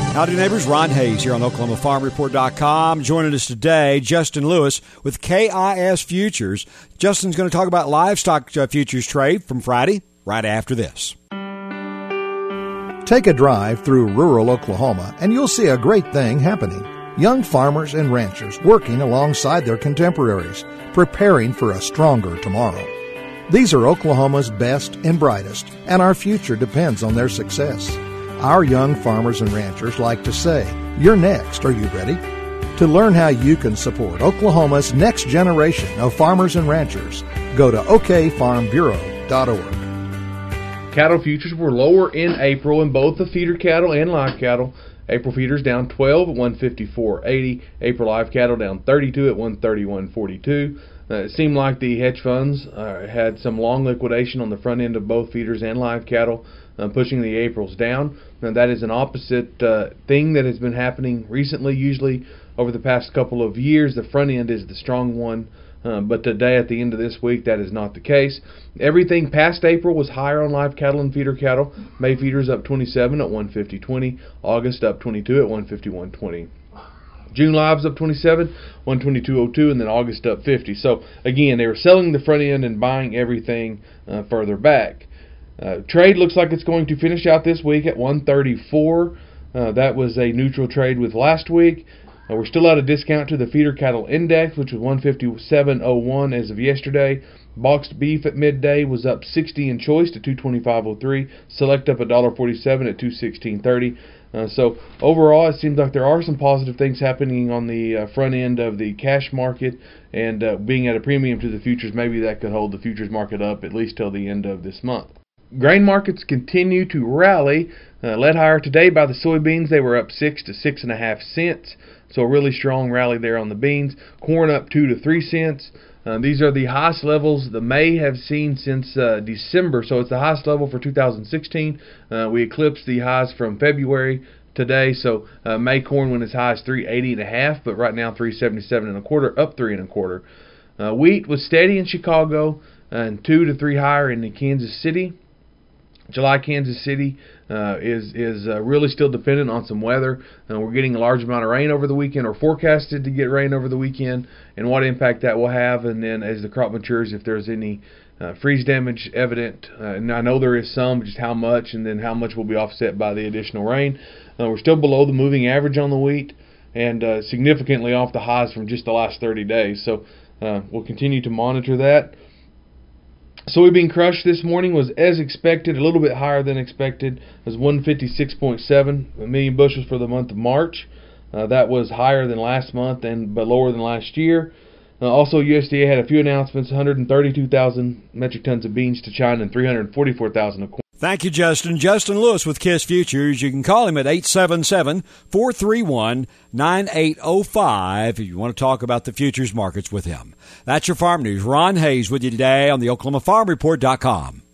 Howdy, neighbors. Ron Hayes here on OklahomaFarmReport.com. Joining us today, Justin Lewis with KIS Futures. Justin's going to talk about livestock futures trade from Friday right after this. Take a drive through rural Oklahoma and you'll see a great thing happening. Young farmers and ranchers working alongside their contemporaries, preparing for a stronger tomorrow. These are Oklahoma's best and brightest, and our future depends on their success. Our young farmers and ranchers like to say, "You're next, are you ready?" To learn how you can support Oklahoma's next generation of farmers and ranchers, go to okfarmbureau.org. Cattle futures were lower in April in both the feeder cattle and live cattle. April feeders down 12 at 154.80. April live cattle down 32 at 131.42. It seemed like the hedge funds had some long liquidation on the front end of both feeders and live cattle, pushing the Aprils down. Now, that is an opposite thing that has been happening recently. Usually over the past couple of years, the front end is the strong one. But today, at the end of this week, that is not the case. Everything past April was higher on live cattle and feeder cattle. May feeders up 27 at 150.20. August up 22 at 151.20. June lives up 27, 122.02, and then August up 50. So again, they were selling the front end and buying everything further back. Trade looks like it's going to finish out this week at 134. That was a neutral trade with last week. We're still at a discount to the feeder cattle index, which was 157.01 as of yesterday. Boxed beef at midday was up 60 in choice to 225.03. Select up $1.47 at 216.30. So overall, it seems like there are some positive things happening on the front end of the cash market, and being at a premium to the futures, maybe that could hold the futures market up at least till the end of this month. Grain markets continue to rally, led higher today by the soybeans. They were up 6 to 6.5 cents, so a really strong rally there on the beans. Corn up 2 to 3 cents. These are the highest levels the May have seen since December, so it's the highest level for 2016. We eclipsed the highs from February today, so May corn went as high as 380.5, but right now 377.25, up 3.25. Wheat was steady in Chicago and 2 to 3 higher in Kansas City. July Kansas City is really still dependent on some weather. We're getting a large amount of rain over the weekend, or forecasted to get rain over the weekend, and what impact that will have. And then as the crop matures, if there's any freeze damage evident, and I know there is some, just how much, and then how much will be offset by the additional rain. We're still below the moving average on the wheat, and significantly off the highs from just the last 30 days. So we'll continue to monitor that. Soybean crush this morning was as expected, a little bit higher than expected. It was 156.7 million bushels for the month of March. That was higher than last month but lower than last year. Also, USDA had a few announcements: 132,000 metric tons of beans to China and 344,000 of corn. Thank you, Justin. Justin Lewis with KIS Futures. You can call him at 877-431-9805 if you want to talk about the futures markets with him. That's your farm news. Ron Hayes with you today on the OklahomaFarmReport.com.